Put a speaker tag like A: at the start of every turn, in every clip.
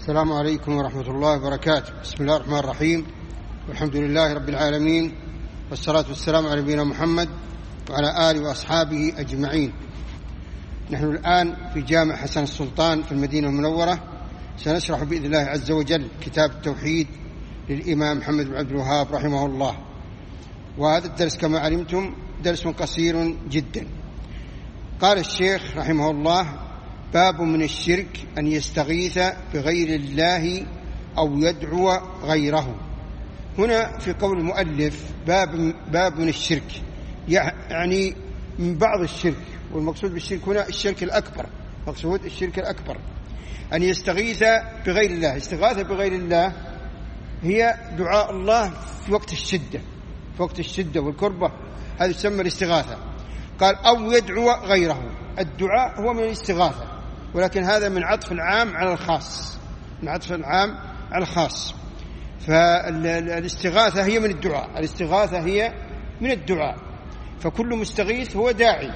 A: السلام عليكم ورحمة الله وبركاته. بسم الله الرحمن الرحيم، والحمد لله رب العالمين، والصلاة والسلام على نبينا محمد وعلى آله وأصحابه أجمعين. نحن الآن في جامع حسن السلطان في المدينة المنورة، سنشرح بإذن الله عز وجل كتاب التوحيد للإمام محمد بن عبد الوهاب رحمه الله. وهذا الدرس كما علمتم درس قصير جدا. قال الشيخ رحمه الله: باب من الشرك أن يستغيث بغير الله أو يدعو غيره. هنا في قول المؤلف باب من الشرك، يعني من بعض الشرك، والمقصود بالشرك هنا الشرك الأكبر، مقصود الشرك الأكبر أن يستغيث بغير الله. استغاثة بغير الله هي دعاء الله في وقت الشدة، في وقت الشدة والكربة، هذا يسمى الاستغاثة. قال أو يدعو غيره. الدعاء هو من الاستغاثة، ولكن هذا من عطف العام على الخاص، من عطف العام على الخاص. فالاستغاثة هي من الدعاء، الاستغاثة هي من الدعاء، فكل مستغيث هو داعي.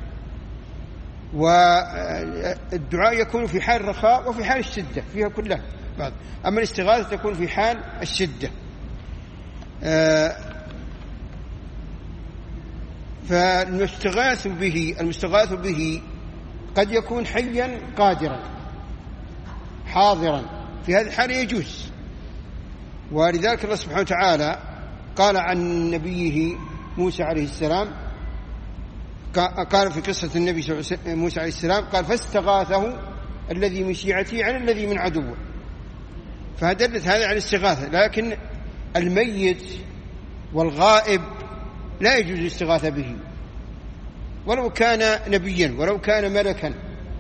A: والدعاء يكون في حال الرخاء وفي حال الشدة، فيها كلها بعض. أما الاستغاثة تكون في حال الشدة. فالمستغاث به قد يكون حيا قادرا حاضرا، في هذه الحالة يجوز. ولذلك الله سبحانه وتعالى قال عن نبيه موسى عليه السلام، قال في قصة النبي موسى عليه السلام، قال فاستغاثه الذي من شيعته على الذي من عدوه. فدلت هذا على الاستغاثة. لكن الميت والغائب لا يجوز الاستغاثة به، ولو كان نبيا ولو كان ملكا،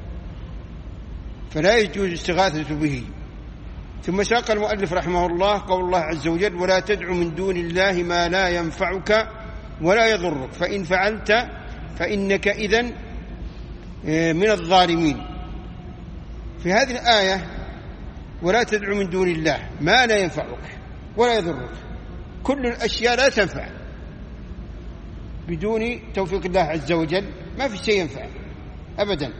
A: فلا يجوز الاستغاثة به. ثم ساق المؤلف رحمه الله قول الله عز وجل: ولا تدع من دون الله ما لا ينفعك ولا يضرك فإن فعلت فإنك إذن من الظالمين. في هذه الآية ولا تدع من دون الله ما لا ينفعك ولا يضرك، كل الأشياء لا تنفع بدون توفيق الله عز وجل، ما في شيء ينفع أبدا.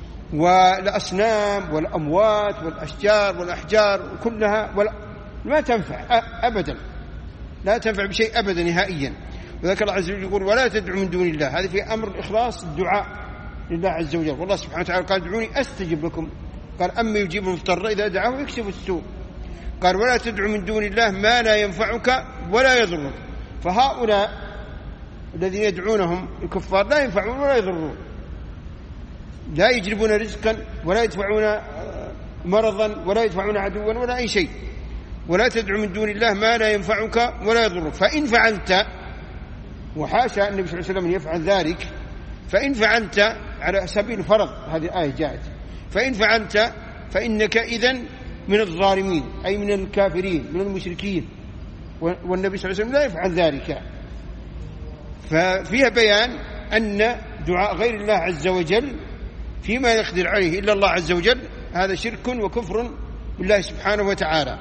A: والأصنام والأموات والأشجار والأحجار كلها ما تنفع أبدا، لا تنفع بشيء أبدا نهائيا. وذلك الله عز وجل يقول: ولا تدعوا من دون الله. هذا في أمر الإخلاص، الدعاء لله عز وجل. والله سبحانه وتعالى قال: ادعوني أستجب لكم. قال: أما يجيب المضطر إذا دعاه يكشف السوء. قال: ولا تدعوا من دون الله ما لا ينفعك ولا يضرك. فهؤلاء الذين يدعونهم الكفار لا ينفعون ولا يضرون، لا يجلبون رزقا ولا يدفعون مرضا ولا يدفعون عدوا ولا أي شيء. ولا تدعو من دون الله ما لا ينفعك ولا يضرك فإن فعلت، وحاشا النبي صلى الله عليه وسلم أن يفعل ذلك، فإن فعلت على سبيل الفرض، هذه الآية جاءت، فإن فعلت فإنك إذن من الظالمين، أي من الكافرين من المشركين. والنبي صلى الله عليه وسلم لا يفعل ذلك. ففيها بيان أن دعاء غير الله عز وجل فيما يقدر عليه إلا الله عز وجل هذا شرك وكفر بالله سبحانه وتعالى.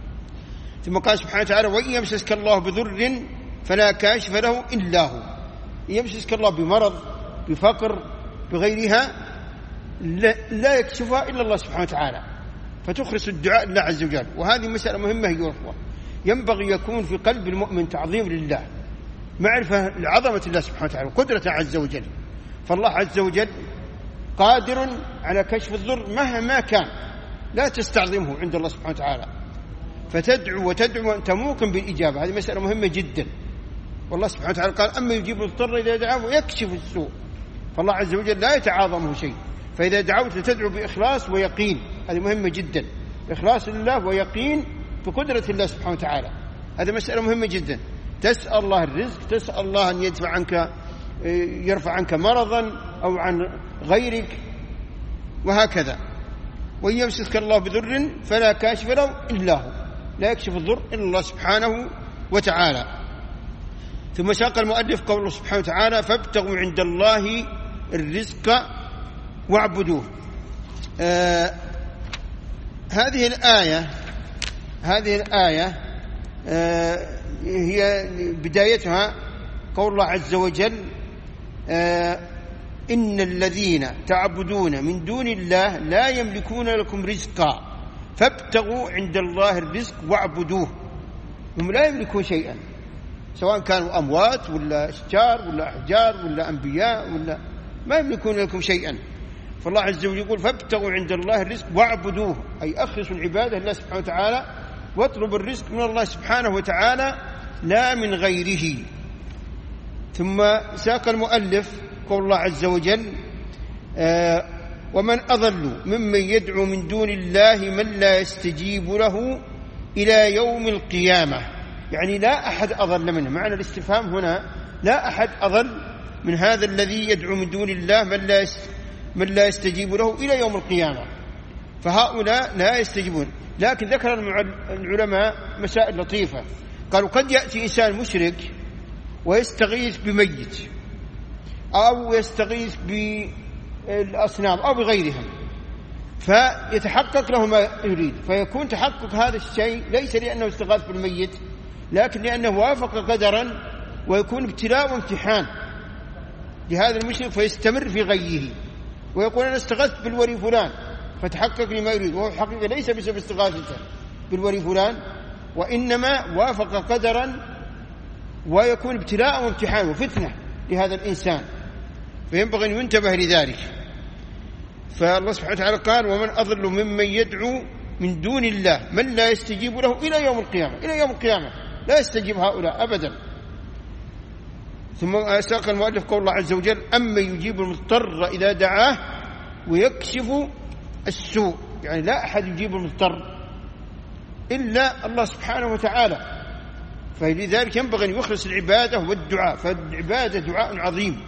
A: ثم قال سبحانه وتعالى: وإن يمسسك الله بضر فلا كاشف له إلا هو. يمسسك الله بمرض بفقر بغيرها لا يكشفها إلا الله سبحانه وتعالى، فتخلص الدعاء لله عز وجل. وهذه مسألة مهمة أيها الأخوة، ينبغي يكون في قلب المؤمن تعظيم لله، معرفة لعظمة الله سبحانه وتعالى وقدرته عز وجل. فالله عز وجل قادر على كشف الضر مهما كان، لا تستعظمه عند الله سبحانه وتعالى، فتدعو وتدعو وأنت موقن بالإجابة. هذه مسألة مهمة جدا. والله سبحانه وتعالى قال: أما يجيب المضطر إذا دعاه ويكشف السوء. فالله عز وجل لا يتعاظمه شيء. فإذا دعوت تدعو بإخلاص ويقين، هذه مهمة جدا، إخلاص لله ويقين بقدرة الله سبحانه وتعالى. هذه مسألة مهمة جدا. تسأل الله الرزق، تسأل الله أن يرفع عنك مرضا أو عن غيرك، وهكذا. وإن يمسسك الله بضر فلا كاشف له إلا هو، لا يكشف الضر إلا الله سبحانه وتعالى. ثم ساق المؤلف قوله سبحانه وتعالى: فابتغوا عند الله الرزق واعبدوه. هذه الآية هي بدايتها قول الله عز وجل: إن الذين تعبدون من دون الله لا يملكون لكم رزقا فابتغوا عند الله الرزق واعبدوه. هم لا يملكون شيئا، سواء كانوا أموات ولا أشجار ولا أحجار ولا أنبياء، ولا ما يملكون لكم شيئا. فالله عز وجل يقول فابتغوا عند الله الرزق واعبدوه، أي أخلصوا العبادة لله سبحانه وتعالى، واطلبوا الرزق من الله سبحانه وتعالى لا من غيره. ثم ساق المؤلف قول الله عز وجل ومن أضل ممن يدعو من دون الله من لا يستجيب له إلى يوم القيامة. يعني لا أحد أضل منه، معنى الاستفهام هنا لا أحد أضل من هذا الذي يدعو من دون الله من لا يستجيب له إلى يوم القيامة. فهؤلاء لا يستجيبون. لكن ذكر العلماء مسائل لطيفة، قالوا قد يأتي إنسان مشرك ويستغيث بميت أو يستغيث بالأصنام أو بغيرهم، فيتحقق له ما يريد، فيكون تحقق هذا الشيء ليس لأنه استغاث بالميت، لكن لأنه وافق قدرا، ويكون ابتلاء وامتحان لهذا المشرك فيستمر في غيه، ويقول أنا استغثت بالولي فلان فتحقق لما يريد، وهو حقيقة ليس بسبب استغاثته بالولي فلان، وإنما وافق قدرا، ويكون ابتلاء وامتحان وفتنة لهذا الإنسان، فينبغي أن ينتبه لذلك. فالله سبحانه وتعالى قال ومن أضل ممن يدعو من دون الله من لا يستجيب له إلى يوم القيامة. إلى يوم القيامة لا يستجيب هؤلاء أبدا. ثم ساق المؤلف قول الله عز وجل أما يجيب المضطر إذا دعاه ويكشف السوء. يعني لا أحد يجيب المضطر إلا الله سبحانه وتعالى، فلذلك ينبغي أن يخلص العبادة والدعاء، فالعبادة دعاء عظيم،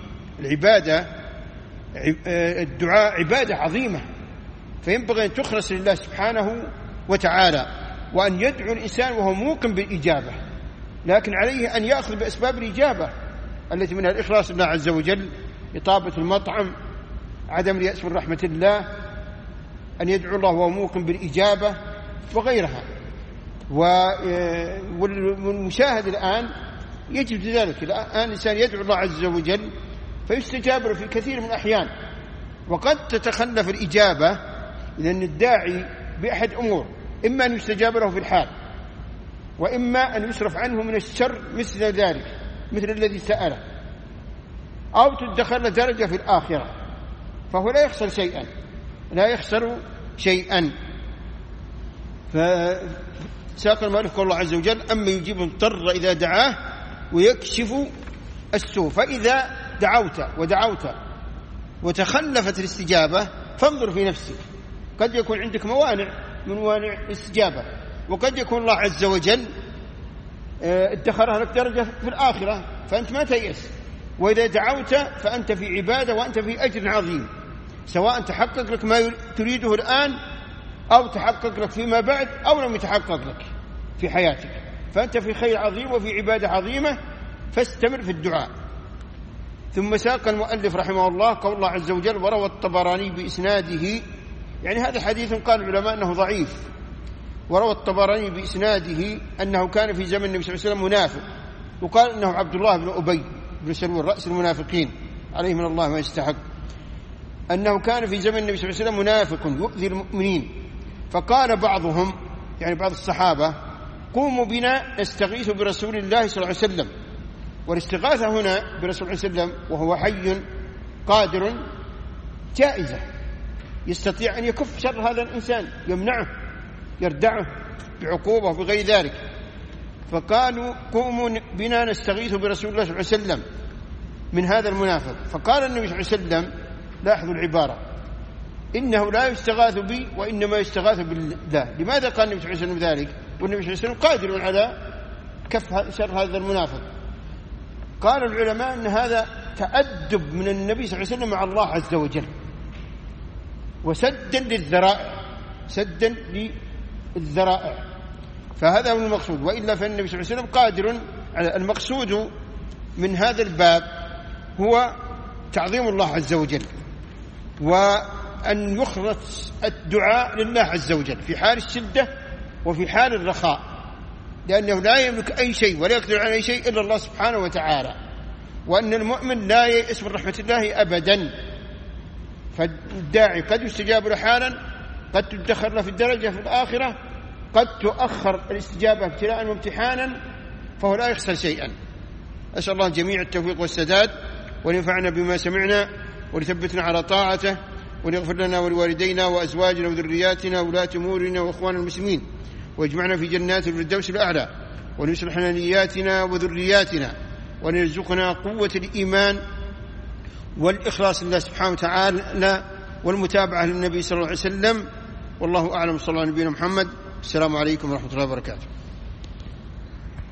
A: الدعاء عبادة عظيمة، فينبغي أن تخلص لله سبحانه وتعالى، وأن يدعو الإنسان وهو موقن بالإجابة، لكن عليه أن يأخذ بأسباب الإجابة التي منها الإخلاص لله عز وجل، إطابة المطعم، عدم اليأس من رحمة الله، أن يدعو الله وهو موقن بالإجابة وغيرها. والمشاهد الآن يجب ذلك، الآن الإنسان يدعو الله عز وجل فيستجاب له في كثير من الأحيان، وقد تتخلف الإجابة لأن الداعي بأحد أمور، إما أن يستجاب له في الحال، وإما أن يصرف عنه من الشر مثل ذلك، مثل الذي سأله، أو تدخل له درجة في الآخرة، فهو لا يخسر شيئا، لا يخسر شيئا. فساق المؤلف قول الله عز وجل أما يجيب المضطر إذا دعاه ويكشف السوء. فإذا دعوت وتخلفت الاستجابة فانظر في نفسك، قد يكون عندك موانع من موانع الاستجابة، وقد يكون الله عز وجل ادخرها لك درجة في الآخرة فأنت ما تيأس. وإذا دعوت فأنت في عبادة وأنت في أجر عظيم، سواء تحقق لك ما تريده الآن أو تحقق لك فيما بعد أو لم يتحقق لك في حياتك، فأنت في خير عظيم وفي عبادة عظيمة، فاستمر في الدعاء. ثم ساق المؤلف رحمه الله قول الله عز وجل وروى الطبراني بإسناده، يعني هذا حديث قال العلماء أنه ضعيف، وروى الطبراني بإسناده أنه كان في زمن النبي صلى الله عليه وسلم منافق، وقال أنه عبد الله بن أبي بن سلول رأس المنافقين عليه من الله ما يستحق، أنه كان في زمن النبي صلى الله عليه وسلم منافق يؤذي المؤمنين، فقال بعضهم يعني بعض الصحابة قوموا بنا نستغيث برسول الله صلى الله عليه وسلم. والاستغاثة هنا برسول الله صلى الله عليه وسلم وهو حي قادر جائزة، يستطيع أن يكف شر هذا الإنسان، يمنعه، يردعه بعقوبة بغير ذلك. فقالوا قوموا بنا نستغيث برسول الله صلى الله عليه وسلم من هذا المنافق. فقال النبي صلى الله عليه وسلم، لاحظوا العبارة، إنه لا يستغاث بي وإنما يستغاث بالله. لماذا قال النبي صلى الله عليه وسلم ذلك والنبي صلى الله عليه وسلم قادر على كف شر هذا المنافق؟ قال العلماء أن هذا تأدب من النبي صلى الله عليه وسلم مع الله عز وجل، وسدا للذرائع، سدا للذرائع، فهذا هو المقصود. وإلا فالنبي صلى الله عليه وسلم قادر على. المقصود من هذا الباب هو تعظيم الله عز وجل، وأن يخلص الدعاء لله عز وجل في حال الشدة وفي حال الرخاء، لأنه لا يملك أي شيء ولا يقدر على أي شيء إلا الله سبحانه وتعالى، وأن المؤمن لا ييأس من رحمة الله أبدا. فالداعي قد يستجاب له حالا قد تدخر له في الدرجة في الآخرة، قد تؤخر الاستجابة ابتلاء وامتحانا، فهو لا يخسر شيئا. أسأل الله جميع التوفيق والسداد، ونفعنا بما سمعنا، ولثبتنا على طاعته، وليغفر لنا ولوالدينا وأزواجنا وذرياتنا وولاة أمورنا وإخوان المسلمين، ويجمعنا في جنات الفردوس الأعلى، وليصلح لنا نياتنا وذرياتنا، وليرزقنا قوة الإيمان والإخلاص لله سبحانه وتعالى والمتابعة للنبي صلى الله عليه وسلم. والله أعلم. صلى الله على نبينا محمد. السلام عليكم ورحمة الله وبركاته.